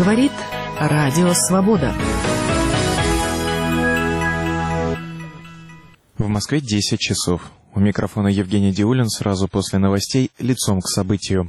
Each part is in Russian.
Говорит Радио Свобода. В Москве 10 часов. У микрофона Евгений Диулин. Сразу после новостей лицом к событию.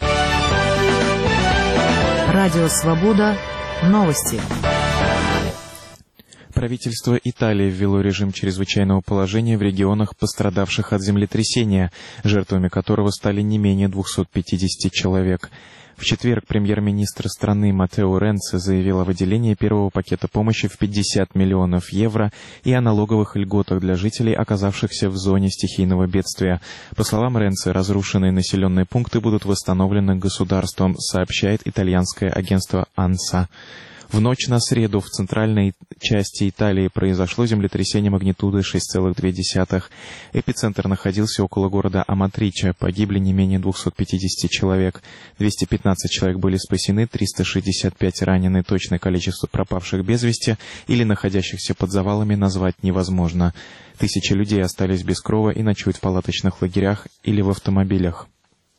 Радио Свобода. Новости. Правительство Италии ввело режим чрезвычайного положения в регионах, пострадавших от землетрясения, жертвами которого стали не менее 250 человек. В четверг премьер-министр страны Матео Ренци заявил о выделении первого пакета помощи в 50 миллионов евро и о налоговых льготах для жителей, оказавшихся в зоне стихийного бедствия. По словам Ренци, разрушенные населенные пункты будут восстановлены государством, сообщает итальянское агентство «Анса». В ночь на среду в центральной части Италии произошло землетрясение магнитудой 6,2. Эпицентр находился около города Аматриче. Погибли не менее 250 человек. 215 человек были спасены, 365 ранены. Точное количество пропавших без вести или находящихся под завалами назвать невозможно. Тысячи людей остались без крова и ночуют в палаточных лагерях или в автомобилях.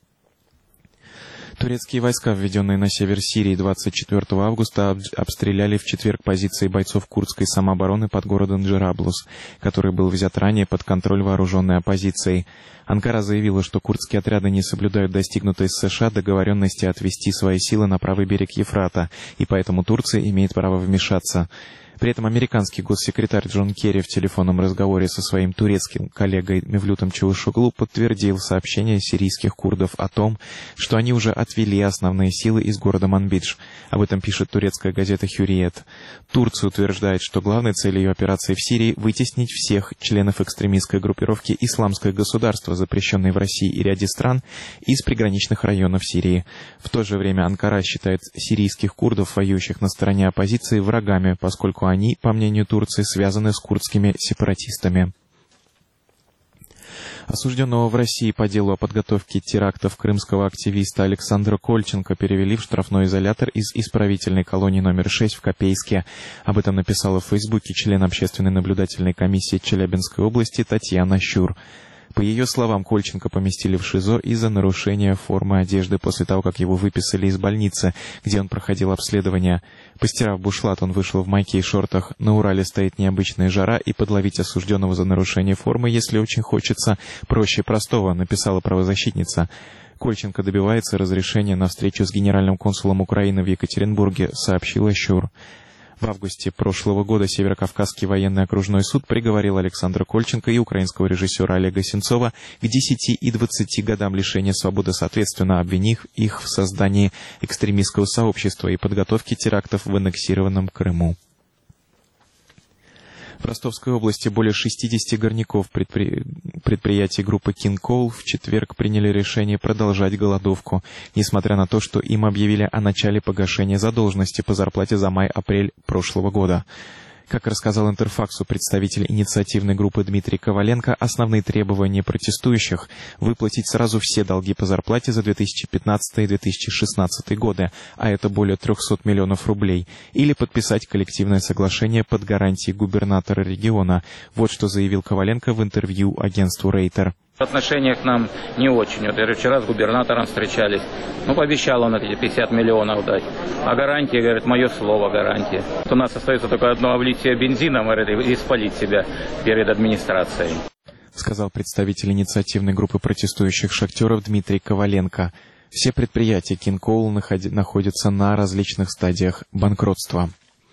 Турецкие войска, введенные на север Сирии 24 августа, обстреляли в четверг позиции бойцов курдской самообороны под городом Джераблус, который был взят ранее под контроль вооруженной оппозицией. Анкара заявила, что курдские отряды не соблюдают достигнутой с США договоренности отвести свои силы на правый берег Ефрата, и поэтому Турция имеет право вмешаться. При этом американский госсекретарь Джон Керри в телефонном разговоре со своим турецким коллегой Мевлютом Чавушоглу подтвердил сообщение сирийских курдов о том, что они уже отвели основные силы из города Манбидж. Об этом пишет турецкая газета «Хюриет». Турция утверждает, что главной целью ее операции в Сирии вытеснить всех членов экстремистской группировки «Исламское государство», запрещенной в России и ряде стран, из приграничных районов Сирии. В то же время Анкара считает сирийских курдов, воюющих на стороне оппозиции, врагами, поскольку они, по мнению Турции, связаны с курдскими сепаратистами. Осужденного в России по делу о подготовке терактов крымского активиста Александра Кольченко перевели в штрафной изолятор из исправительной колонии номер 6 в Копейске. Об этом написала в Фейсбуке член общественной наблюдательной комиссии Челябинской области Татьяна Щур. По ее словам, Кольченко поместили в ШИЗО из-за нарушения формы одежды после того, как его выписали из больницы, где он проходил обследование. Постирав бушлат, он вышел в майке и шортах. На Урале стоит необычная жара, и подловить осужденного за нарушение формы, если очень хочется, проще простого, написала правозащитница. Кольченко добивается разрешения на встречу с генеральным консулом Украины в Екатеринбурге, сообщила Щур. В августе прошлого года Северокавказский военный окружной суд приговорил Александра Кольченко и украинского режиссера Олега Сенцова к 10 и 20 годам лишения свободы, соответственно, обвинив их в создании экстремистского сообщества и подготовке терактов в аннексированном Крыму. В Ростовской области более 60 горняков предприятий группы King Coal в четверг приняли решение продолжать голодовку, несмотря на то, что им объявили о начале погашения задолженности по зарплате за май-апрель прошлого года. Как рассказал Интерфаксу представитель инициативной группы Дмитрий Коваленко, основные требования протестующих – выплатить сразу все долги по зарплате за 2015 и 2016 годы, а это более 300 миллионов рублей, или подписать коллективное соглашение под гарантией губернатора региона. Вот что заявил Коваленко в интервью агентству Рейтер. Отношение к нам не очень. Вот я вчера с губернатором встречались. Пообещал он эти 50 миллионов дать. А гарантия, говорит, мое слово гарантия. У нас остается только одно облить себя бензином, говорит, и спалить себя перед администрацией. Сказал представитель инициативной группы протестующих шахтеров Дмитрий Коваленко. Все предприятия King Coal находятся на различных стадиях банкротства.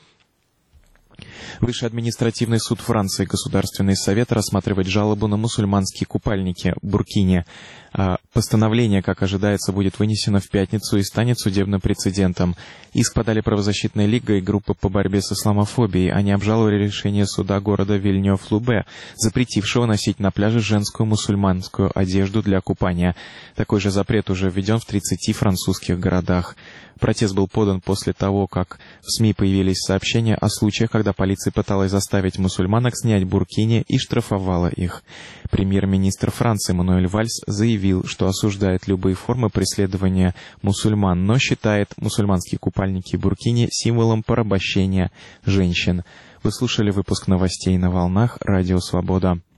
Высший административный суд Франции, Государственный совет, рассматривает жалобу на мусульманские купальники в Буркине. Постановление, как ожидается, будет вынесено в пятницу и станет судебным прецедентом. Иск подали правозащитная лига и группа по борьбе с исламофобией. Они обжаловали решение суда города Вильнёв-Лубе, запретившего носить на пляже женскую мусульманскую одежду для купания. Такой же запрет уже введен в 30 французских городах. Протест был подан после того, как в СМИ появились сообщения о случаях, когда полиция пыталась заставить мусульманок снять буркини и штрафовала их. Премьер-министр Франции Мануэль Вальс заявил, что осуждает любые формы преследования мусульман, но считает мусульманские купальники и буркини символом порабощения женщин. Вы слушали выпуск новостей на волнах Радио Свобода.